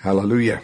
Hallelujah.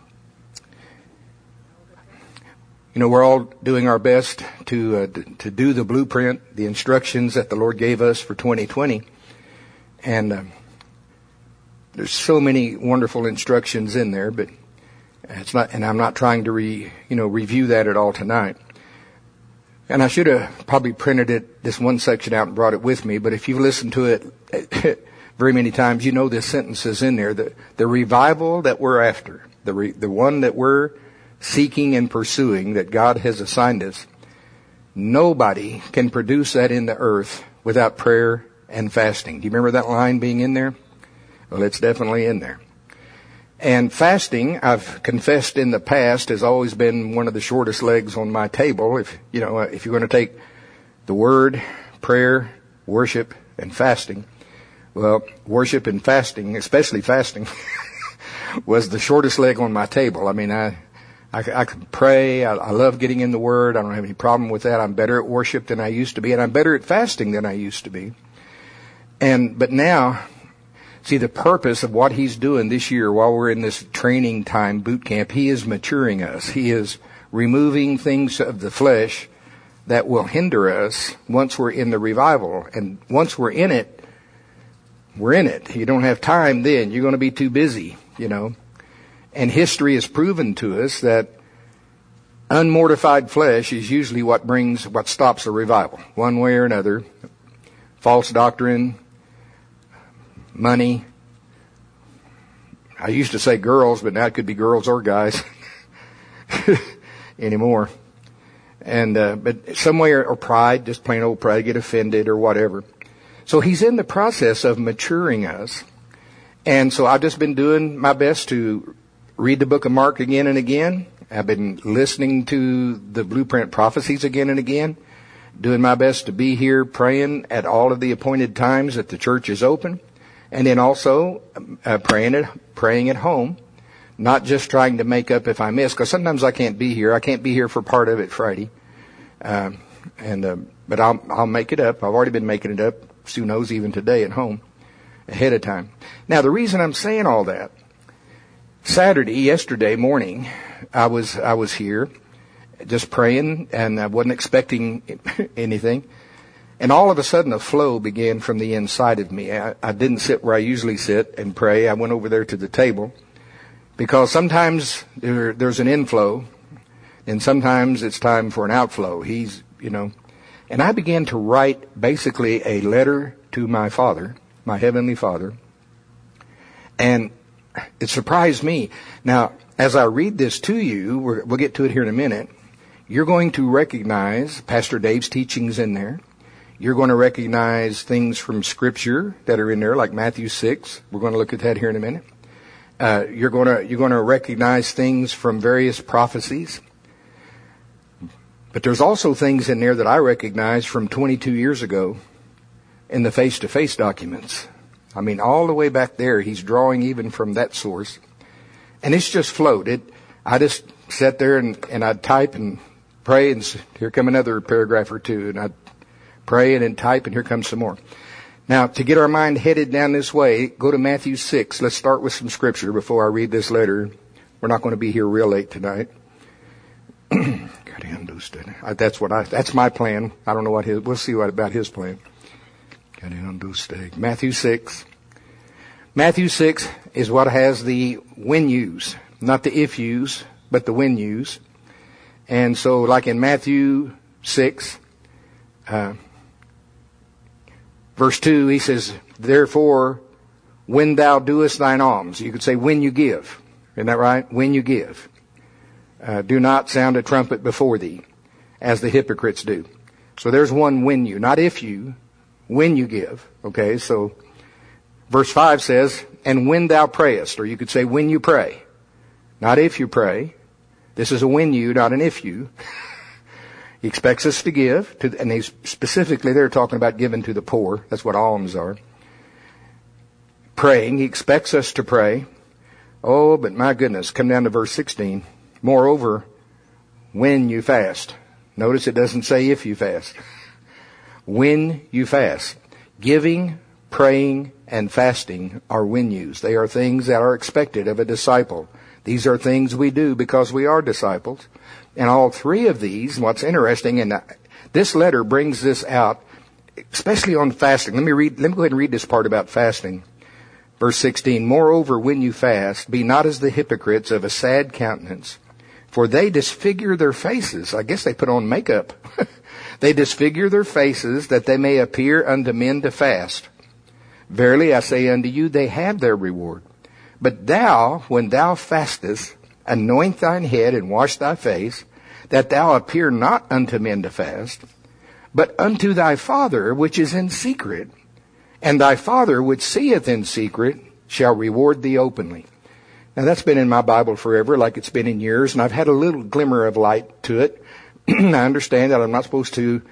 You know, we're all doing our best to do the blueprint, the instructions that the Lord gave us for 2020. And there's so many wonderful instructions in there, but it's not, and I'm not trying to review that at all tonight. And I should have probably printed this one section out and brought it with me, but if you've listened to it very many times, you know this sentence is in there. The revival that we're after, the one that we're seeking and pursuing, that God has assigned us, nobody can produce that in the earth without prayer and fasting. Do you remember that line being in there? Well, it's definitely in there. And fasting, I've confessed in the past, has always been one of the shortest legs on my table. If you're going to take the word, prayer, worship, and fasting, well, worship and fasting, especially fasting, was the shortest leg on my table. I mean, I can pray. I love getting in the Word. I don't have any problem with that. I'm better at worship than I used to be, and I'm better at fasting than I used to be. But now, see, the purpose of what He's doing this year while we're in this training time boot camp, He is maturing us. He is removing things of the flesh that will hinder us once we're in the revival. And once we're in it, we're in it. You don't have time then. You're going to be too busy, And history has proven to us that unmortified flesh is usually what stops a revival, one way or another. False doctrine, money. I used to say girls, but now it could be girls or guys anymore. And but some way or pride, just plain old pride, get offended or whatever. So He's in the process of maturing us. And so I've just been doing my best to read the book of Mark again and again. I've been listening to the blueprint prophecies again and again, doing my best to be here praying at all of the appointed times that the church is open, and then also praying at home, not just trying to make up if I miss, because sometimes I can't be here. I can't be here for part of it Friday, but I'll make it up. I've already been making it up. Sue knows even today at home ahead of time. Now, the reason I'm saying all that, yesterday morning, I was here just praying, and I wasn't expecting anything. And all of a sudden, a flow began from the inside of me. I didn't sit where I usually sit and pray. I went over there to the table, because sometimes there's an inflow, and sometimes it's time for an outflow. And I began to write basically a letter to my Father, my Heavenly Father, and it surprised me. Now, as I read this to you, we'll get to it here in a minute, you're going to recognize Pastor Dave's teachings in there. You're going to recognize things from Scripture that are in there, like Matthew 6. We're going to look at that here in a minute. You're going to recognize things from various prophecies. But there's also things in there that I recognize from 22 years ago in the face-to-face documents. I mean, all the way back there, He's drawing even from that source. And it's just flowed. I just sat there and I'd type and pray, and here come another paragraph or two. And I'd pray and then type, and here comes some more. Now, to get our mind headed down this way, go to Matthew 6. Let's start with some Scripture before I read this letter. We're not going to be here real late tonight. That's my plan. I don't know we'll see about his plan. Matthew 6. Matthew 6 is what has the when yous, not the if yous, but the when yous. And so, like in Matthew 6, verse 2, he says, therefore, when thou doest thine alms, you could say when you give. Isn't that right? When you give. Do not sound a trumpet before thee, as the hypocrites do. So there's one when you, not if you, when you give. Okay, so verse 5 says, and when thou prayest, or you could say when you pray, not if you pray. This is a when you, not an if you. He expects us to give, and specifically they're talking about giving to the poor. That's what alms are. Praying, He expects us to pray. Oh, but my goodness, come down to verse 16. Moreover, when you fast. Notice it doesn't say if you fast. When you fast. Giving praying, and fasting are when-yous. They are things that are expected of a disciple. These are things we do because we are disciples. And all three of these, what's interesting, and this letter brings this out, especially on fasting. Let me go ahead and read this part about fasting. Verse 16, moreover, when you fast, be not as the hypocrites of a sad countenance, for they disfigure their faces. I guess they put on makeup. They disfigure their faces that they may appear unto men to fast. Verily I say unto you, they have their reward. But thou, when thou fastest, anoint thine head and wash thy face, that thou appear not unto men to fast, but unto thy Father which is in secret. And thy Father which seeth in secret shall reward thee openly. Now that's been in my Bible forever, like it's been in yours, and I've had a little glimmer of light to it. I understand that I'm not supposed to,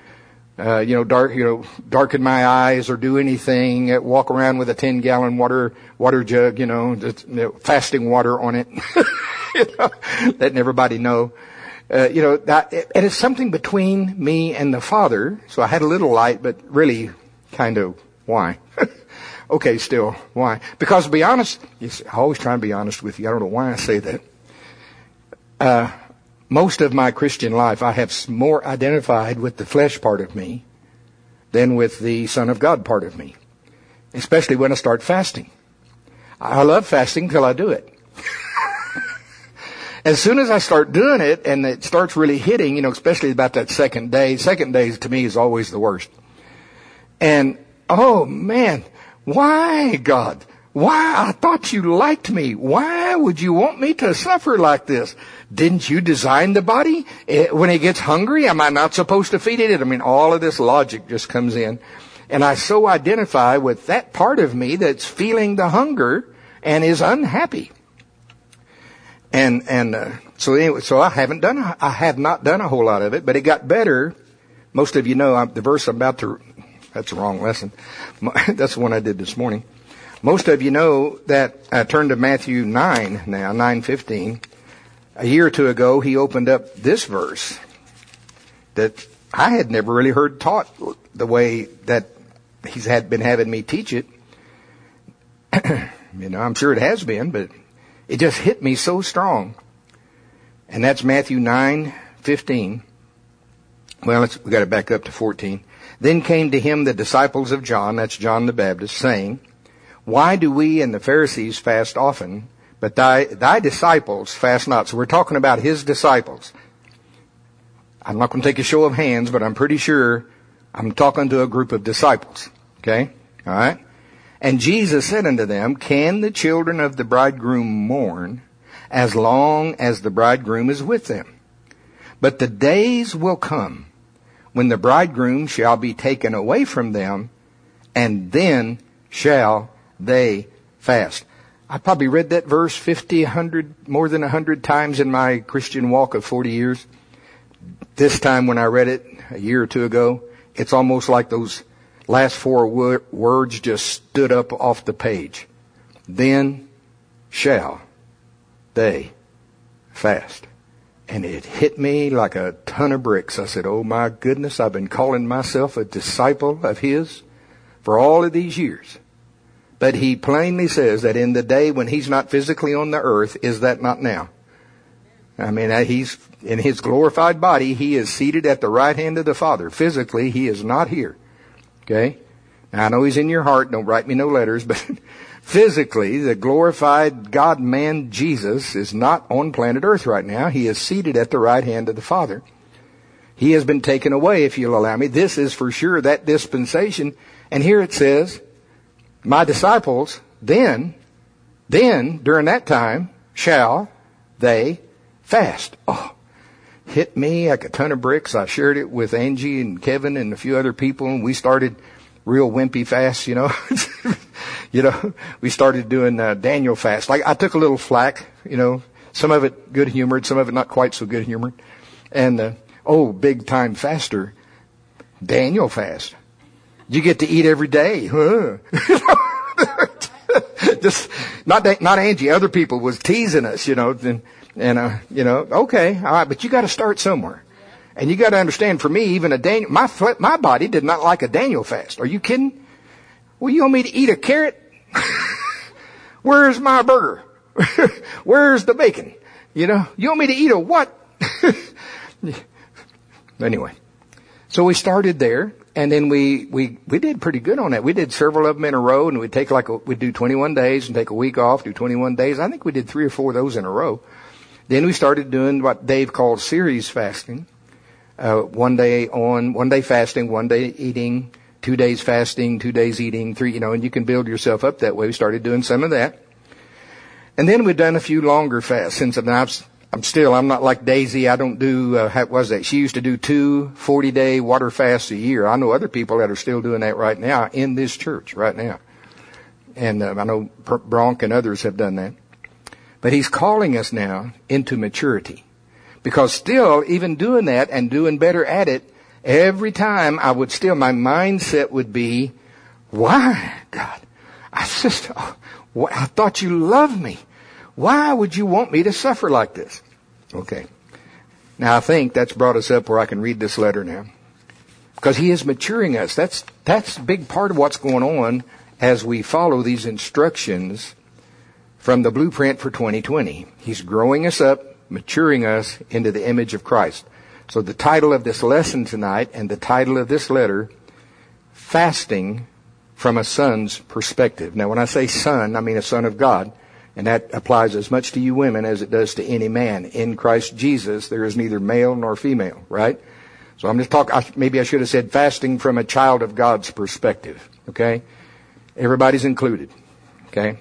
darken my eyes or do anything, walk around with a 10-gallon water jug, fasting water on it, letting everybody know. And it's something between me and the Father. So I had a little light, but really kind of why? Okay, still, why? Because to be honest, I always try and be honest with you. I don't know why I say that. Most of my Christian life, I have more identified with the flesh part of me than with the Son of God part of me. Especially when I start fasting. I love fasting till I do it. As soon as I start doing it and it starts really hitting, especially about that second day to me is always the worst. And, oh man, why, God? Why? I thought you liked me. Why would you want me to suffer like this? Didn't you design the body? When it gets hungry, am I not supposed to feed it? I mean, all of this logic just comes in. And I so identify with that part of me that's feeling the hunger and is unhappy. So I have not done a whole lot of it, but it got better. Most of you know the verse I'm about to, that's the wrong lesson. That's the one I did this morning. Most of you know that I turned to Matthew 9 now, 9:15. A year or two ago, he opened up this verse that I had never really heard taught the way that he's been having me teach it. I'm sure it has been, but it just hit me so strong. And that's Matthew 9:15. Well, we got to back up to 14. Then came to him the disciples of John, that's John the Baptist, saying, why do we and the Pharisees fast often, but thy disciples fast not? So we're talking about his disciples. I'm not going to take a show of hands, but I'm pretty sure I'm talking to a group of disciples. Okay? All right? And Jesus said unto them, can the children of the bridegroom mourn as long as the bridegroom is with them? But the days will come when the bridegroom shall be taken away from them, and then shall they fast. I probably read that verse 50, 100, more than 100 times in my Christian walk of 40 years. This time when I read it a year or two ago, it's almost like those last four words just stood up off the page. Then shall they fast. And it hit me like a ton of bricks. I said, oh my goodness, I've been calling myself a disciple of his for all of these years. But he plainly says that in the day when he's not physically on the earth, is that not now? I mean, he's in his glorified body. He is seated at the right hand of the Father. Physically, he is not here. Okay? Now, I know he's in your heart. Don't write me no letters. But physically, the glorified God-man Jesus is not on planet Earth right now. He is seated at the right hand of the Father. He has been taken away, if you'll allow me. This is for sure that dispensation. And here it says, my disciples, then, during that time, shall they fast. Oh, hit me like a ton of bricks. I shared it with Angie and Kevin and a few other people, and we started real wimpy fast, we started doing Daniel fast. Like I took a little flack, some of it good humored, some of it not quite so good humored. And, big time faster, Daniel fast. You get to eat every day, huh? Just not Angie. Other people was teasing us, okay, all right, but you got to start somewhere, and you got to understand. For me, even a Daniel, my body did not like a Daniel fast. Are you kidding? Well, you want me to eat a carrot? Where's my burger? Where's the bacon? You want me to eat a what? Anyway, so we started there, and then we did pretty good on that. We did several of them in a row, and we'd do 21 days and take a week off, do 21 days. I think we did 3 or 4 of those in a row. Then we started doing what Dave called series fasting. 1 day on, 1 day fasting, 1 day eating, 2 days fasting, 2 days eating, 3, and you can build yourself up that way. We started doing some of that. And then we've done a few longer fasts. Since I'm not like Daisy. I don't do, what was that? She used to do 2 40-day water fasts a year. I know other people that are still doing that right now in this church right now. And I know Bronk and others have done that. But he's calling us now into maturity. Because still, even doing that and doing better at it, every time my mindset would be, why, God? I thought you loved me. Why would you want me to suffer like this? Okay. Now I think that's brought us up where I can read this letter now. Because he is maturing us. That's a big part of what's going on as we follow these instructions from the blueprint for 2020. He's growing us up, maturing us into the image of Christ. So the title of this lesson tonight and the title of this letter, Fasting from a Son's Perspective. Now when I say son, I mean a son of God. And that applies as much to you women as it does to any man. In Christ Jesus, there is neither male nor female, right? So I'm just talking, maybe I should have said fasting from a child of God's perspective, okay? Everybody's included, okay?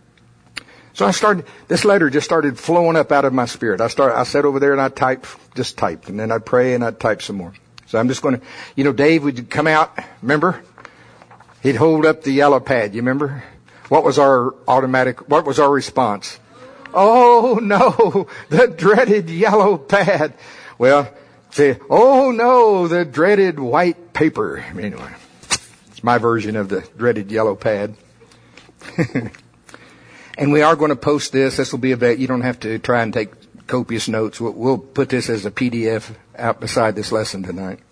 So this letter just started flowing up out of my spirit. I sat over there and I typed, and then I'd pray and I'd type some more. So I'm just going to, Dave would come out, remember? He'd hold up the yellow pad, you remember? What was our response? Oh no, the dreaded yellow pad. Well, say, oh no, the dreaded white paper. Anyway, it's my version of the dreaded yellow pad. And we are going to post this. This will be you don't have to try and take copious notes. We'll put this as a PDF out beside this lesson tonight.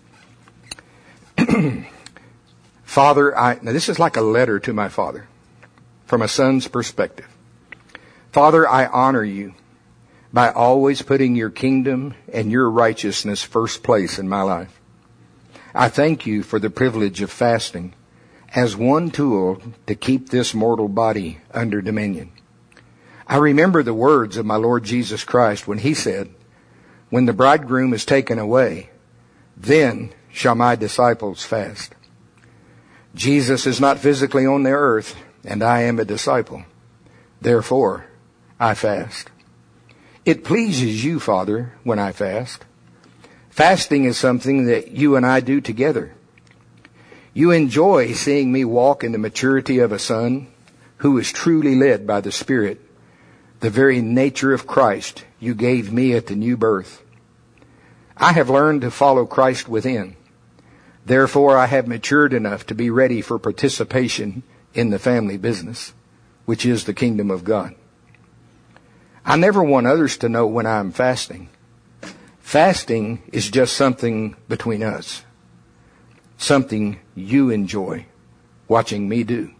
Father, now this is like a letter to my Father. From a son's perspective. Father, I honor you by always putting your kingdom and your righteousness first place in my life. I thank you for the privilege of fasting as one tool to keep this mortal body under dominion. I remember the words of my Lord Jesus Christ when he said, when the bridegroom is taken away, then shall my disciples fast. Jesus is not physically on the earth, and I am a disciple. Therefore, I fast. It pleases you, Father, when I fast. Fasting is something that you and I do together. You enjoy seeing me walk in the maturity of a son who is truly led by the Spirit, the very nature of Christ you gave me at the new birth. I have learned to follow Christ within. Therefore, I have matured enough to be ready for participation in the family business, which is the kingdom of God. I never want others to know when I'm fasting. Fasting is just something between us. Something you enjoy watching me do.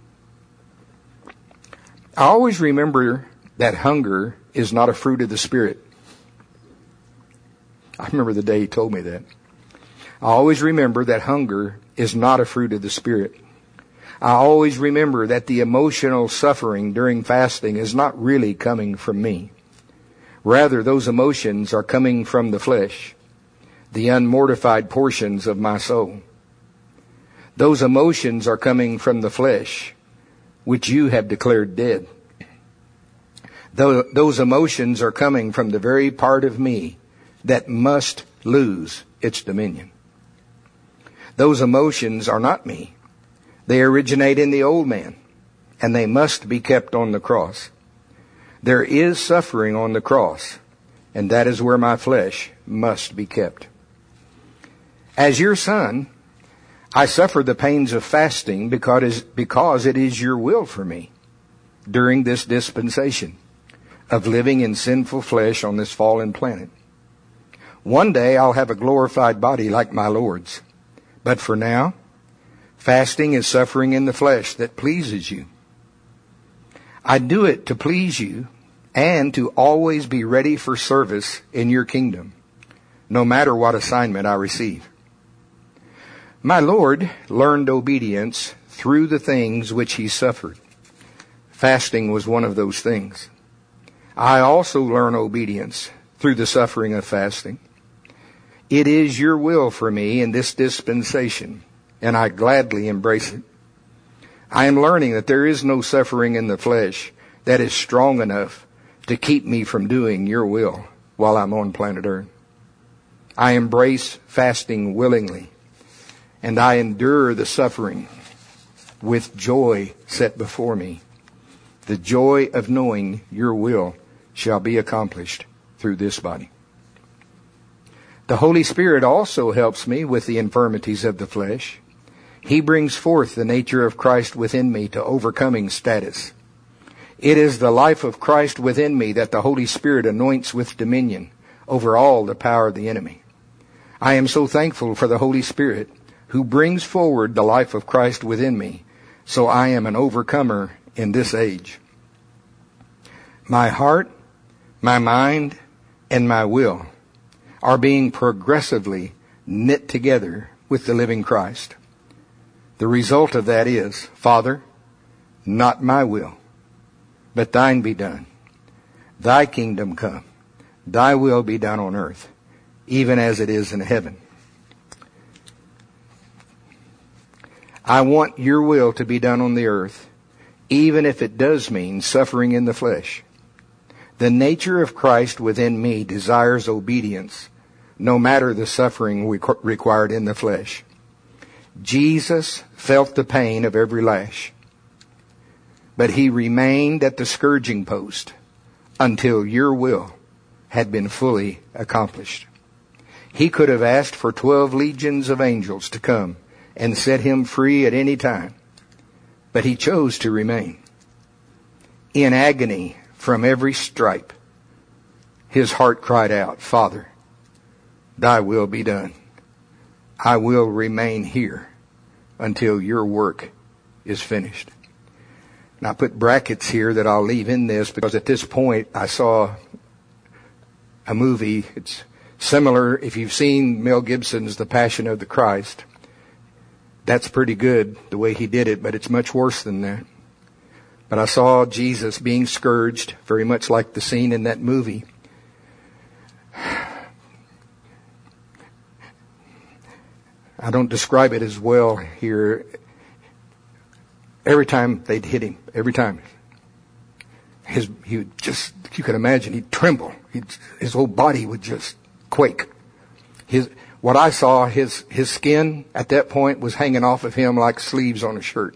I always remember that hunger is not a fruit of the Spirit. I remember the day he told me that. I always remember that hunger is not a fruit of the Spirit. I always remember that the emotional suffering during fasting is not really coming from me. Rather, those emotions are coming from the flesh, the unmortified portions of my soul. Those emotions are coming from the flesh, which you have declared dead. Those emotions are coming from the very part of me that must lose its dominion. Those emotions are not me. They originate in the old man, and they must be kept on the cross. There is suffering on the cross, and that is where my flesh must be kept. As your son, I suffer the pains of fasting because it is your will for me during this dispensation of living in sinful flesh on this fallen planet. One day I'll have a glorified body like my Lord's, but for now, Fasting is suffering in the flesh that pleases you. I do it to please you and to always be ready for service in your kingdom, no matter what assignment I receive. My Lord learned obedience through the things which he suffered. Fasting was one of those things. I also learn obedience through the suffering of fasting. It is your will for me in this dispensation, and I gladly embrace it. I am learning that there is no suffering in the flesh that is strong enough to keep me from doing your will while I'm on planet Earth. I embrace fasting willingly, and I endure the suffering with joy set before me. The joy of knowing your will shall be accomplished through this body. The Holy Spirit also helps me with the infirmities of the flesh. He brings forth the nature of Christ within me to overcoming status. It is the life of Christ within me that the Holy Spirit anoints with dominion over all the power of the enemy. I am so thankful for the Holy Spirit who brings forward the life of Christ within me, so I am an overcomer in this age. My heart, my mind, and my will are being progressively knit together with the living Christ. The result of that is, Father, not my will, but thine be done. Thy kingdom come. Thy will be done on earth, even as it is in heaven. I want your will to be done on the earth, even if it does mean suffering in the flesh. The nature of Christ within me desires obedience, no matter the suffering required in the flesh. Jesus felt the pain of every lash, but he remained at the scourging post until your will had been fully accomplished. He could have asked for 12 legions of angels to come and set him free at any time, but he chose to remain. In agony from every stripe, his heart cried out, Father, thy will be done. I will remain here until your work is finished. And I put brackets here that I'll leave in this because at this point I saw a movie. It's similar. If you've seen Mel Gibson's The Passion of the Christ, that's pretty good the way he did it, but it's much worse than that. But I saw Jesus being scourged, very much like the scene in that movie. I don't describe it as well here. Every time they'd hit him, every time, he would just, you can imagine, he'd tremble. His whole body would just quake. What I saw, his skin at that point was hanging off of him like sleeves on a shirt.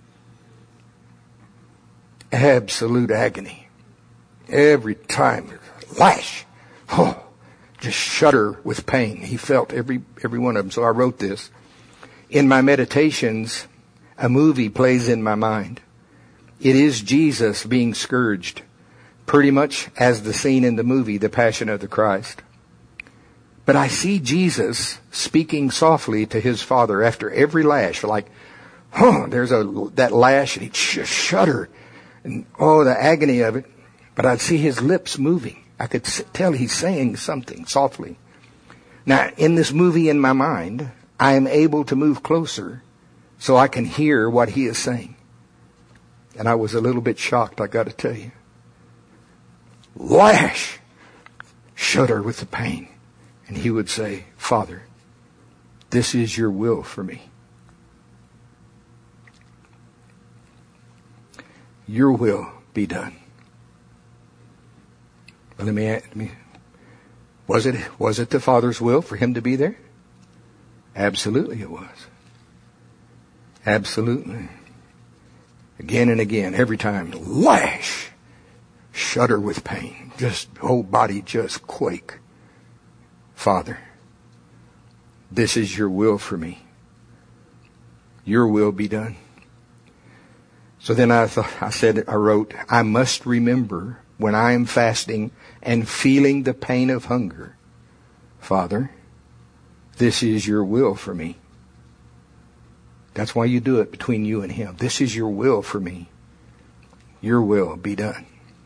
Absolute agony. Every time, lash. Oh, just shudder with pain. He felt every one of them. So I wrote this. In my meditations, a movie plays in my mind. It is Jesus being scourged, pretty much as the scene in the movie, The Passion of the Christ. But I see Jesus speaking softly to his Father after every lash, like, there's that lash, and he'd shudder, and the agony of it. But I'd see his lips moving. I could tell he's saying something softly. Now, in this movie in my mind, I am able to move closer so I can hear what he is saying. And I was a little bit shocked, I got to tell you. Lash, shudder with the pain. And he would say, Father, this is your will for me. Your will be done. But let me was it the Father's will for him to be there? Absolutely it was. Absolutely. Again and again, every time, lash, shudder with pain, just whole body just quake. Father, this is your will for me. Your will be done. So then I wrote, I must remember when I am fasting and feeling the pain of hunger, Father, this is your will for me. That's why you do it between you and Him. This is your will for me. Your will be done.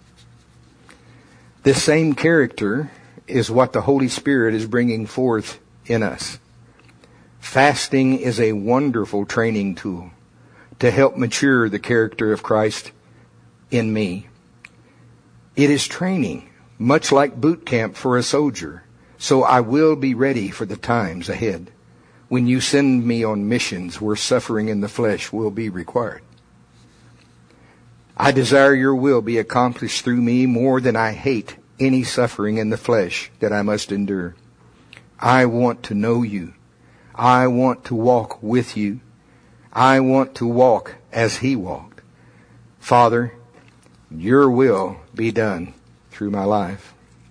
This same character is what the Holy Spirit is bringing forth in us. Fasting is a wonderful training tool to help mature the character of Christ in me. It is training, much like boot camp for a soldier, so I will be ready for the times ahead when you send me on missions where suffering in the flesh will be required. I desire your will be accomplished through me more than I hate any suffering in the flesh that I must endure. I want to know you. I want to walk with you. I want to walk as He walked. Father, your will be done through my life.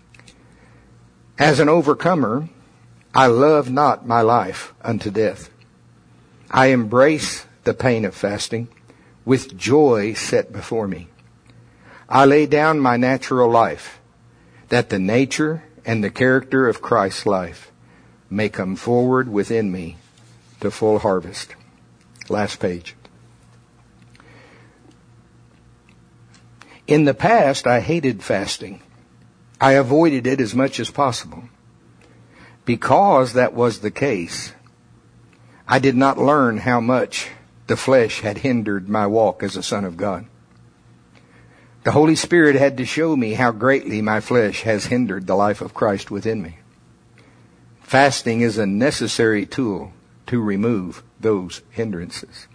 As an overcomer, I love not my life unto death. I embrace the pain of fasting with joy set before me. I lay down my natural life that the nature and the character of Christ's life may come forward within me to full harvest. Last page. In the past, I hated fasting. I avoided it as much as possible. Because that was the case, I did not learn how much the flesh had hindered my walk as a son of God. The Holy Spirit had to show me how greatly my flesh has hindered the life of Christ within me. Fasting is a necessary tool to remove those hindrances.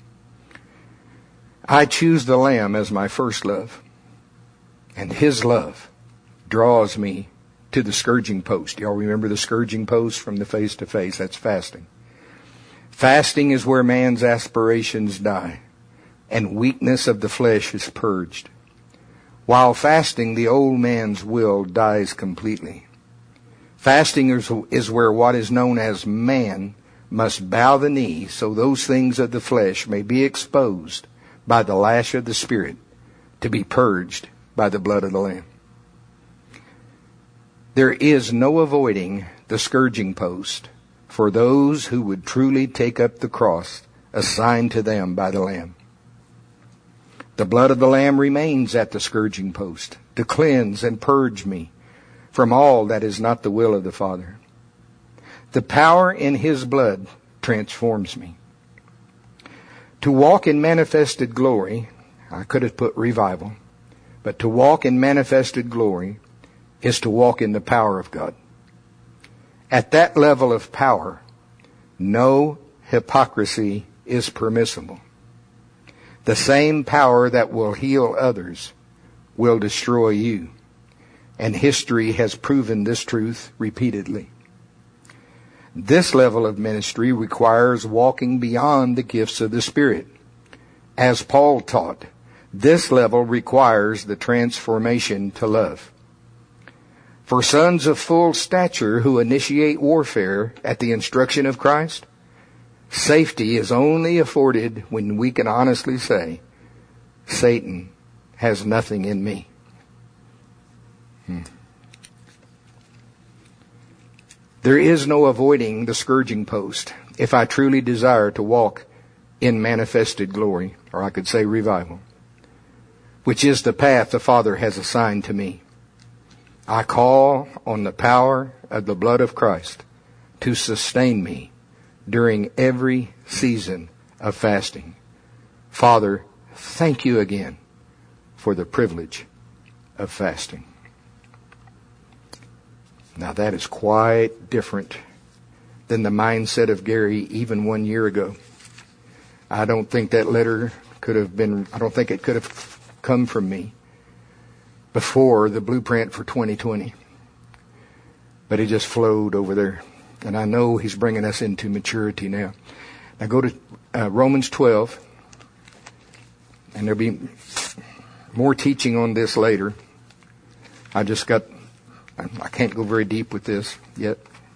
I choose the Lamb as my first love, and His love draws me to the scourging post. Y'all remember the scourging post from the face-to-face? That's fasting. Fasting is where man's aspirations die and weakness of the flesh is purged. While fasting, the old man's will dies completely. Fasting is where what is known as man must bow the knee so those things of the flesh may be exposed by the lash of the Spirit to be purged by the blood of the Lamb. There is no avoiding the scourging post for those who would truly take up the cross assigned to them by the Lamb. The blood of the Lamb remains at the scourging post to cleanse and purge me from all that is not the will of the Father. The power in His blood transforms me. To walk in manifested glory, I could have put revival, but to walk in manifested glory is to walk in the power of God. At that level of power, no hypocrisy is permissible. The same power that will heal others will destroy you. And history has proven this truth repeatedly. This level of ministry requires walking beyond the gifts of the Spirit. As Paul taught, this level requires the transformation to love. For sons of full stature who initiate warfare at the instruction of Christ, safety is only afforded when we can honestly say, Satan has nothing in me. There is no avoiding the scourging post if I truly desire to walk in manifested glory, or I could say revival, which is the path the Father has assigned to me. I call on the power of the blood of Christ to sustain me during every season of fasting. Father, thank you again for the privilege of fasting. Now that is quite different than the mindset of Gary even 1 year ago. I don't think that letter could have been, I don't think it could have come from me before the blueprint for 2020. But it just flowed over there. And I know He's bringing us into maturity now. Now go to Romans 12. And there'll be more teaching on this later. I can't go very deep with this yet.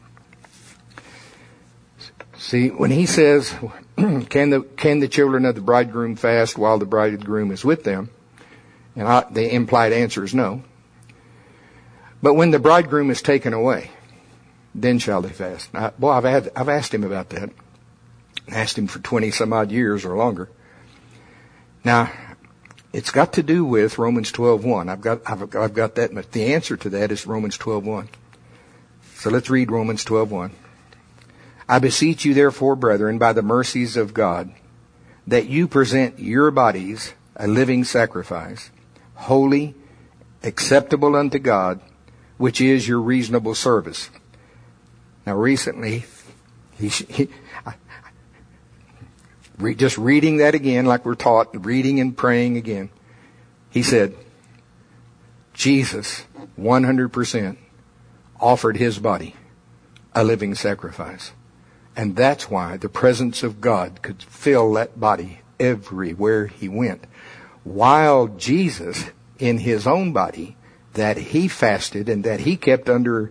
See, when he says, can the children of the bridegroom fast while the bridegroom is with them? And the implied answer is no. But when the bridegroom is taken away, then shall they fast. Now, I've asked him about that. Asked him for 20 some odd years or longer. Now, it's got to do with Romans 12:1. I've got that, but the answer to that is Romans 12:1. So let's read Romans 12:1. I beseech you therefore, brethren, by the mercies of God, that you present your bodies a living sacrifice, holy, acceptable unto God, which is your reasonable service. Now recently, just reading that again like we're taught, reading and praying again, he said, Jesus, 100%, offered his body a living sacrifice. And that's why the presence of God could fill that body everywhere he went. While Jesus, in his own body, that he fasted and that he kept under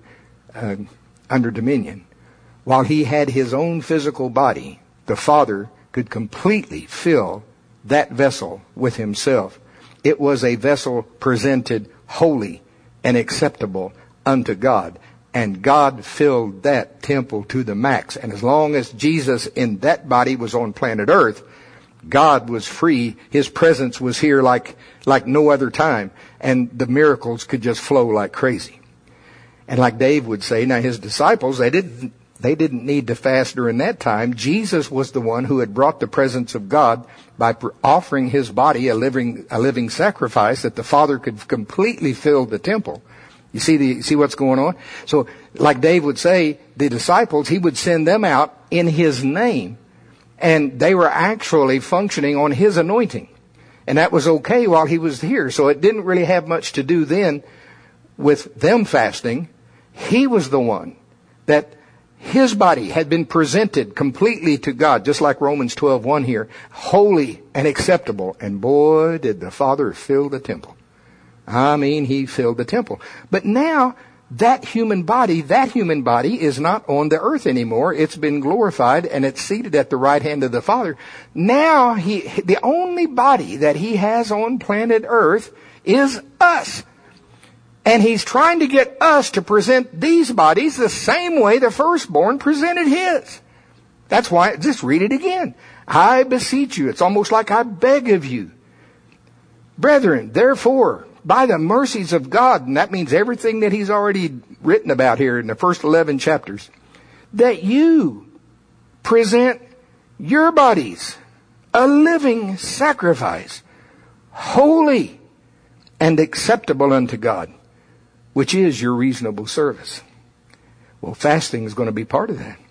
dominion, while he had his own physical body, the Father could completely fill that vessel with himself. It was a vessel presented holy and acceptable unto God. And God filled that temple to the max. And as long as Jesus in that body was on planet Earth, God was free. His presence was here like no other time. And the miracles could just flow like crazy. And like Dave would say, now his disciples, they didn't need to fast during that time. Jesus was the one who had brought the presence of God by offering his body a living sacrifice that the Father could completely fill the temple. You see what's going on? So, like Dave would say, the disciples, he would send them out in his name. And they were actually functioning on his anointing. And that was okay while he was here. So it didn't really have much to do then with them fasting. He was the one that his body had been presented completely to God, just like Romans 12:1 here, holy and acceptable. And boy, did the Father fill the temple. I mean, he filled the temple. But now, that human body is not on the earth anymore. It's been glorified and it's seated at the right hand of the Father. Now, the only body that he has on planet Earth is us. And he's trying to get us to present these bodies the same way the firstborn presented his. That's why, just read it again. I beseech you. It's almost like I beg of you. Brethren, therefore, by the mercies of God, and that means everything that he's already written about here in the first 11 chapters, that you present your bodies a living sacrifice, holy and acceptable unto God, which is your reasonable service. Well, fasting is going to be part of that.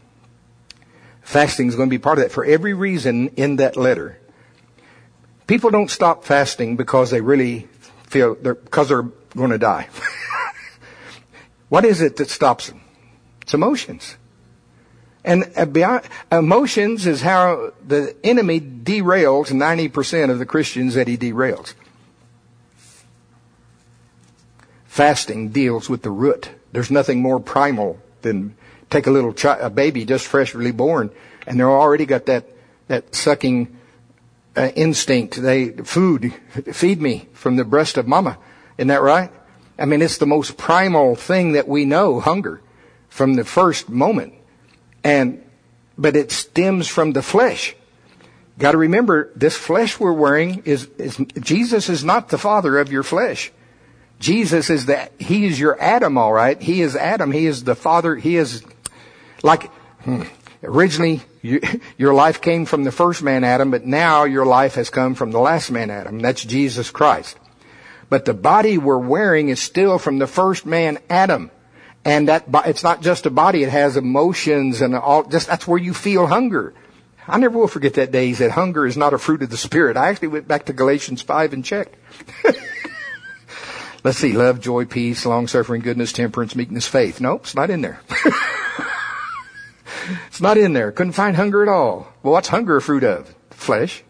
Fasting is going to be part of that for every reason in that letter. People don't stop fasting because they really feel because they're going to die. What is it that stops them? It's emotions. And emotions is how the enemy derails 90% of the Christians that he derails. Fasting deals with the root. There's nothing more primal than take a baby just freshly born, and they're already got that sucking instinct. Feed me from the breast of mama. Isn't that right? I mean, it's the most primal thing that we know, hunger, from the first moment. But it stems from the flesh. Got to remember, this flesh we're wearing is Jesus is not the father of your flesh. Jesus is he is your Adam, all right? He is Adam. He is the father. He is like, originally, your life came from the first man, Adam, but now your life has come from the last man, Adam. That's Jesus Christ. But the body we're wearing is still from the first man, Adam. And it's not just a body, it has emotions and all. That's where you feel hunger. I never will forget that day he said hunger is not a fruit of the Spirit. I actually went back to Galatians 5 and checked. Let's see, love, joy, peace, long-suffering, goodness, temperance, meekness, faith. Nope, it's not in there. It's not in there. Couldn't find hunger at all. Well, what's hunger a fruit of? Flesh.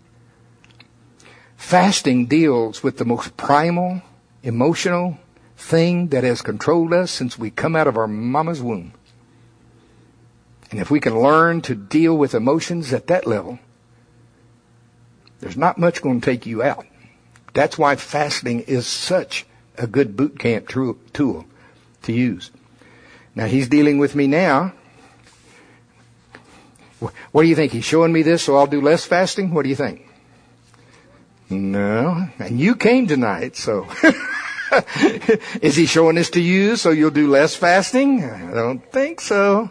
Fasting deals with the most primal, emotional thing that has controlled us since we come out of our mama's womb. And if we can learn to deal with emotions at that level, there's not much going to take you out. That's why fasting is such a good boot camp tool to use. Now, he's dealing with me now. What do you think? He's showing me this so I'll do less fasting? What do you think? No. And you came tonight, so. Is he showing this to you so you'll do less fasting? I don't think so.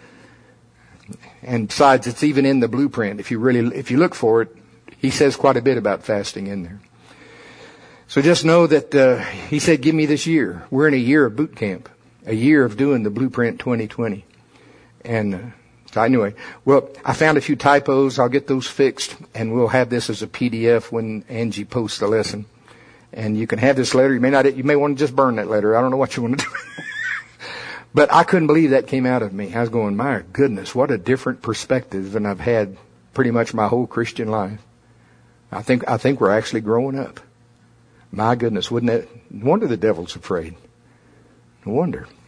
And besides, it's even in the blueprint. If you look for it, he says quite a bit about fasting in there. So just know that he said, give me this year. We're in a year of boot camp, a year of doing the Blueprint 2020. And so anyway, well, I found a few typos. I'll get those fixed, and we'll have this as a PDF when Angie posts the lesson. And you can have this letter. You may want to just burn that letter. I don't know what you want to do. But I couldn't believe that came out of me. I was going, my goodness, what a different perspective than I've had pretty much my whole Christian life. I think we're actually growing up. My goodness, no wonder the devil's afraid. No wonder.